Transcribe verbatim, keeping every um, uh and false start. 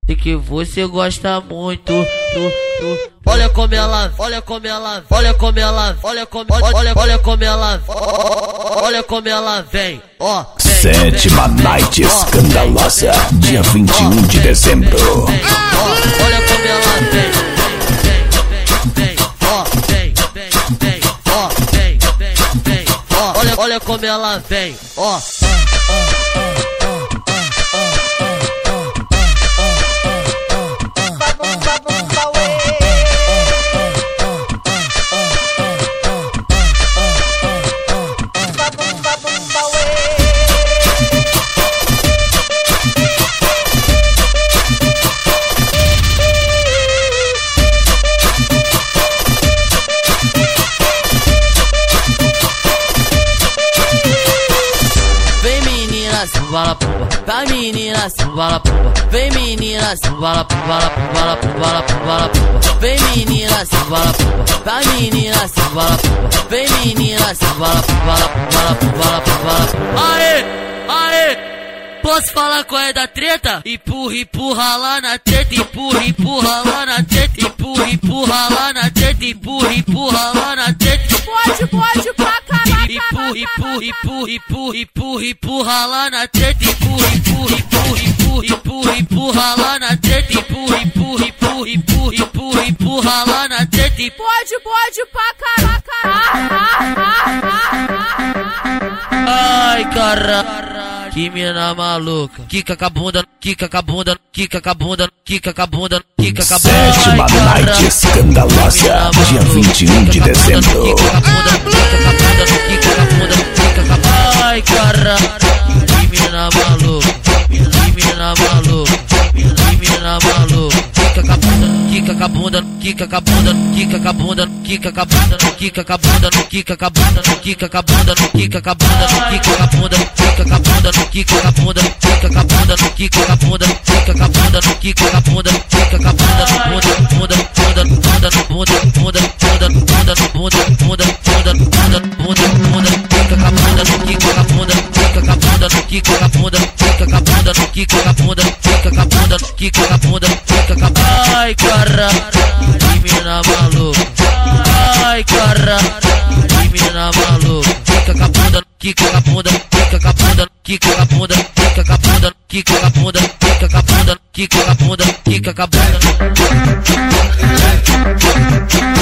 e que você gosta muito. Tu, tu. Olha como ela, olha como ela, olha como ela, olha como, olha, olha como ela, olha como ela vem, ó. Sétima Night Escandalosa, dia vinte e um de dezembro. Olha como ela vem, vem, vem, ó, vem, vem, vem, ó, vem, vem, vem, ó. Olha, olha como ela vem, ó. Bala pumba, vai menina, bala pumba, vem menina, bala bala bala bala bala pumba, vem menina, bala pumba, vai menina, bala pumba, vem menina, bala bala bala bala bala. Aê, aê, posso falar qual é da treta? Empurra, empurra lá na treta, empurra, empurra lá na treta, empurra, empurra lá na treta, empurra, empurra lá na treta. Pode, pode pra caralho. Empurra, empurra, empurra, empurra, empurra, empurra lá na treta, empurra, empurra, empurra, empurra, empurra, empurra lá na treta, empurra, empurra, empurra, empurra, empurra, empurra lá na treta. Pode, pode pra caralho. Ai, caralho, que mina maluca. Quica com a bunda, quica com a bunda, quica com a bunda, quica com a bunda, quica com a bunda. Sétima Night Escandalosa, dia vinte e um de dezembro. Ai, caralho, que mina maluca, que mina maluca, que mina maluca. Quica com a bunda, quica com a bunda, quica com a bunda, quica com a bunda, quica com a bunda, quica com a bunda, quica com a bunda, quica com a bunda, quica com a bunda, quica com a bunda, quica com a bunda, quica com a bunda, quica com a bunda, quica com a bunda, quica com a bunda, quica com a bunda, quica com a bunda, bunda, bunda, bunda, bunda, bunda, bunda, bunda, bunda, bunda, bunda, bunda, bunda, bunda, bunda, quica com a bunda, quica com a bunda, quica com a bunda, quica com a bunda, quica com a bunda, quica com a bunda, quica com a bunda, quica com a bunda, quica com a bunda. Ai, caralho, que mina maluca. Ai, caralho, que mina maluca. Quica com a bunda, quica com a bunda, quica com a bunda, quica com a bunda, quica com a bunda, quica com a bunda, quica com a bunda, quica com a bunda, quica com a bunda.